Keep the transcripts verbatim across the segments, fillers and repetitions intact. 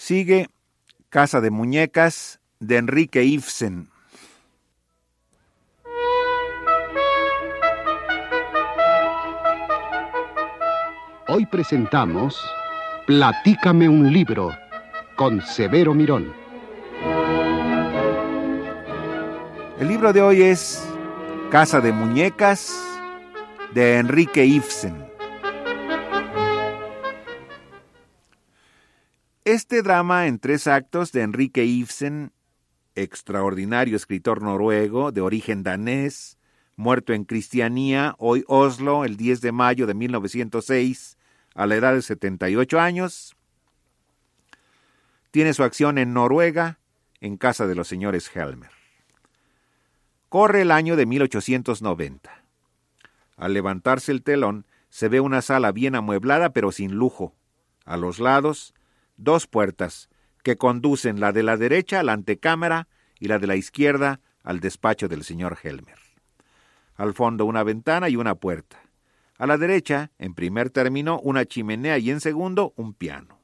Sigue Casa de Muñecas, de Enrique Ibsen. Hoy presentamos Platícame un libro, con Severo Mirón. El libro de hoy es Casa de Muñecas, de Enrique Ibsen. Este drama en tres actos de Enrique Ibsen, extraordinario escritor noruego de origen danés, muerto en Cristianía, hoy Oslo, el diez de mayo de mil novecientos seis, a la edad de setenta y ocho años, tiene su acción en Noruega, en casa de los señores Helmer. Corre el año de mil ochocientos noventa. Al levantarse el telón, se ve una sala bien amueblada pero sin lujo. A los lados, dos puertas que conducen, la de la derecha a la antecámara y la de la izquierda al despacho del señor Helmer. Al fondo una ventana y una puerta. A la derecha, en primer término, una chimenea y en segundo, un piano.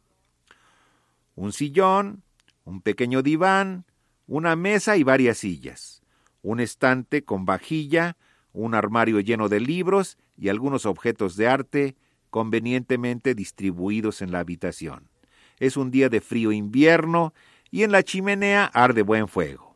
Un sillón, un pequeño diván, una mesa y varias sillas. Un estante con vajilla, un armario lleno de libros y algunos objetos de arte convenientemente distribuidos en la habitación. Es un día de frío invierno y en la chimenea arde buen fuego.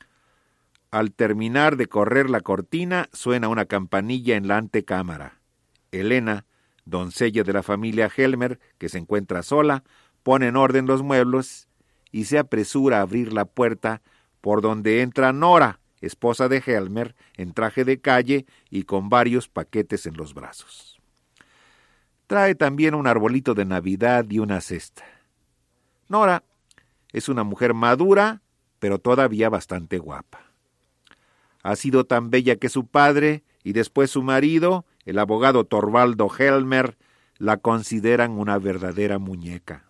Al terminar de correr la cortina, suena una campanilla en la antecámara. Elena, doncella de la familia Helmer, que se encuentra sola, pone en orden los muebles y se apresura a abrir la puerta por donde entra Nora, esposa de Helmer, en traje de calle y con varios paquetes en los brazos. Trae también un arbolito de Navidad y una cesta. Nora es una mujer madura, pero todavía bastante guapa. Ha sido tan bella que su padre y después su marido, el abogado Thorvaldo Helmer, la consideran una verdadera muñeca.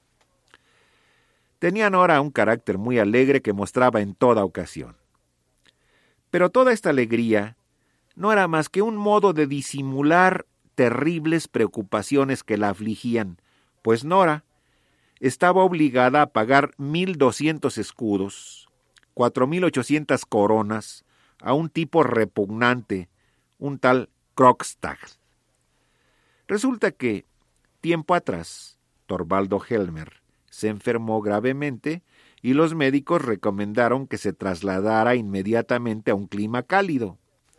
Tenía Nora un carácter muy alegre que mostraba en toda ocasión. Pero toda esta alegría no era más que un modo de disimular terribles preocupaciones que la afligían, pues Nora estaba obligada a pagar mil doscientos escudos, cuatro mil ochocientas coronas, a un tipo repugnante, un tal Krogstad. Resulta que, tiempo atrás, Thorvaldo Helmer se enfermó gravemente y los médicos recomendaron que se trasladara inmediatamente a un clima cálido.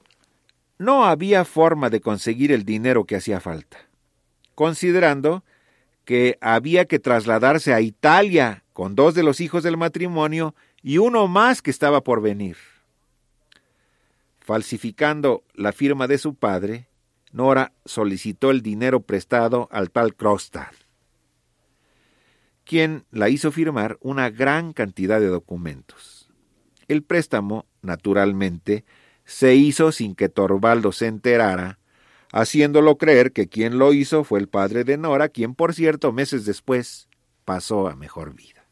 No había forma de conseguir el dinero que hacía falta, considerando que había que trasladarse a Italia con dos de los hijos del matrimonio y uno más que estaba por venir. Falsificando la firma de su padre, Nora solicitó el dinero prestado al tal Krogstad, quien la hizo firmar una gran cantidad de documentos. El préstamo, naturalmente, se hizo sin que Thorvaldo se enterara, haciéndolo creer que quien lo hizo fue el padre de Nora, quien, por cierto, meses después pasó a mejor vida.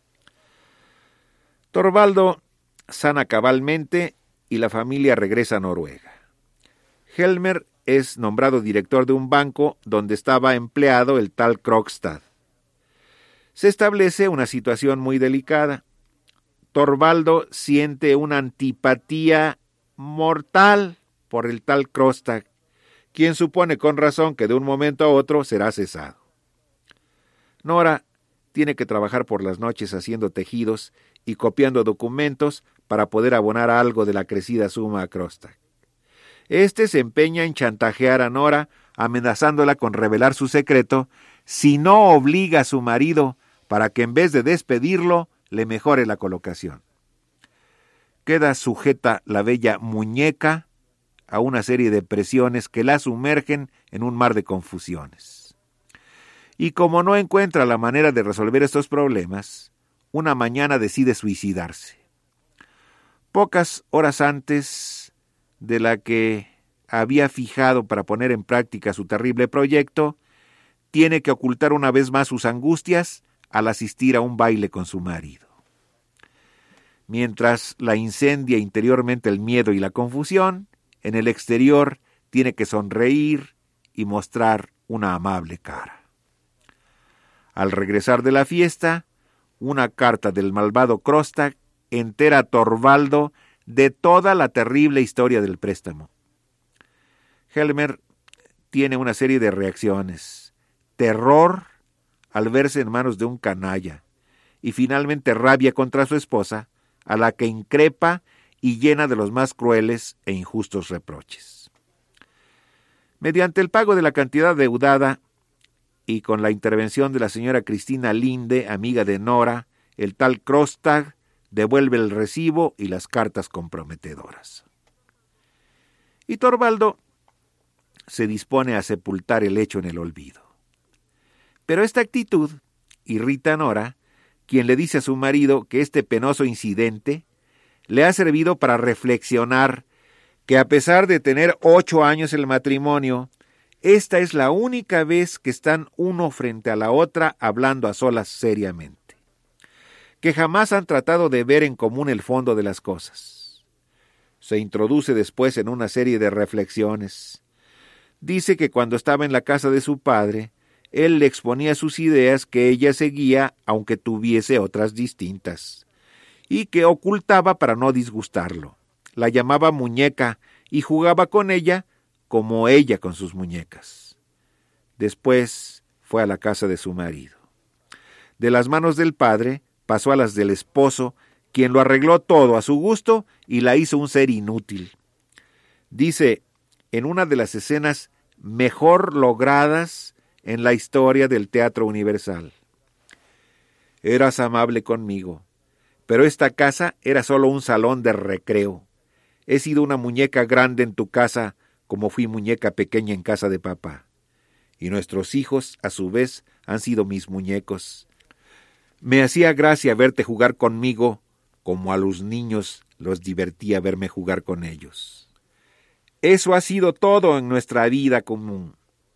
Thorvaldo sana cabalmente y la familia regresa a Noruega. Helmer es nombrado director de un banco donde estaba empleado el tal Krogstad. Se establece una situación muy delicada. Thorvaldo siente una antipatía mortal por el tal Krogstad, quien supone con razón que de un momento a otro será cesado. Nora tiene que trabajar por las noches haciendo tejidos y copiando documentos para poder abonar algo de la crecida suma a Krogstad. Este se empeña en chantajear a Nora, amenazándola con revelar su secreto si no obliga a su marido para que en vez de despedirlo, le mejore la colocación. Queda sujeta la bella muñeca a una serie de presiones que la sumergen en un mar de confusiones. Y como no encuentra la manera de resolver estos problemas, una mañana decide suicidarse. Pocas horas antes de la que había fijado para poner en práctica su terrible proyecto, tiene que ocultar una vez más sus angustias al asistir a un baile con su marido. Mientras la incendia interiormente el miedo y la confusión, en el exterior tiene que sonreír y mostrar una amable cara. Al regresar de la fiesta, una carta del malvado Krogstad entera a Torvaldo de toda la terrible historia del préstamo. Helmer tiene una serie de reacciones: terror al verse en manos de un canalla, y finalmente rabia contra su esposa, a la que increpa y llena de los más crueles e injustos reproches. Mediante el pago de la cantidad deudada y con la intervención de la señora Cristina Linde, amiga de Nora, el tal Krogstad devuelve el recibo y las cartas comprometedoras. Y Torvaldo se dispone a sepultar el hecho en el olvido. Pero esta actitud irrita a Nora, quien le dice a su marido que este penoso incidente le ha servido para reflexionar que a pesar de tener ocho años el matrimonio, esta es la única vez que están uno frente a la otra hablando a solas seriamente, que jamás han tratado de ver en común el fondo de las cosas. Se introduce después en una serie de reflexiones. Dice que cuando estaba en la casa de su padre, él le exponía sus ideas que ella seguía aunque tuviese otras distintas, y que ocultaba para no disgustarlo. La llamaba muñeca y jugaba con ella como ella con sus muñecas. Después fue a la casa de su marido. De las manos del padre pasó a las del esposo, quien lo arregló todo a su gusto y la hizo un ser inútil. Dice, en una de las escenas mejor logradas en la historia del teatro universal: eras amable conmigo, pero esta casa era solo un salón de recreo. He sido una muñeca grande en tu casa, como fui muñeca pequeña en casa de papá. Y nuestros hijos, a su vez, han sido mis muñecos. Me hacía gracia verte jugar conmigo, como a los niños los divertía verme jugar con ellos. Eso ha sido todo en nuestra vida común.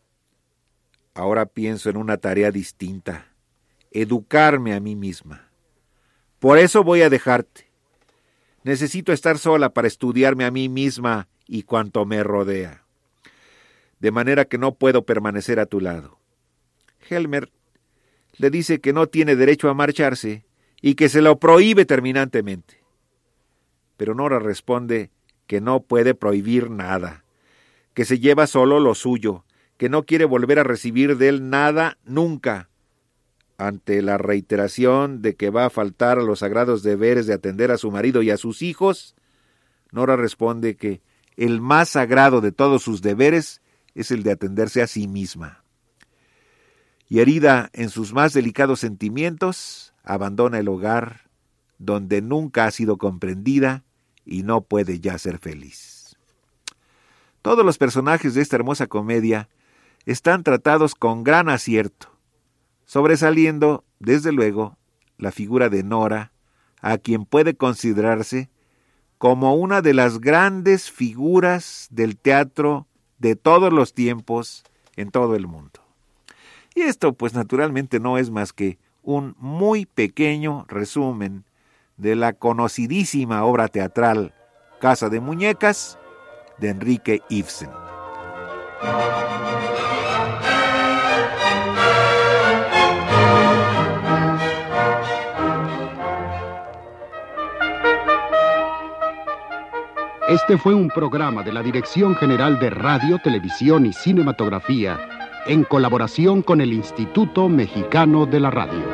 Ahora pienso en una tarea distinta: educarme a mí misma. Por eso voy a dejarte. Necesito estar sola para estudiarme a mí misma y cuanto me rodea. De manera que no puedo permanecer a tu lado. Helmer le dice que no tiene derecho a marcharse y que se lo prohíbe terminantemente. Pero Nora responde que no puede prohibir nada, que se lleva solo lo suyo, que no quiere volver a recibir de él nada nunca. Ante la reiteración de que va a faltar a los sagrados deberes de atender a su marido y a sus hijos, Nora responde que el más sagrado de todos sus deberes es el de atenderse a sí misma. Y herida en sus más delicados sentimientos, abandona el hogar donde nunca ha sido comprendida y no puede ya ser feliz. Todos los personajes de esta hermosa comedia están tratados con gran acierto, sobresaliendo, desde luego, la figura de Nora, a quien puede considerarse como una de las grandes figuras del teatro de todos los tiempos en todo el mundo. Y esto, pues naturalmente no es más que un muy pequeño resumen de la conocidísima obra teatral Casa de Muñecas de Enrique Ibsen. Este fue un programa de la Dirección General de Radio, Televisión y Cinematografía en colaboración con el Instituto Mexicano de la Radio.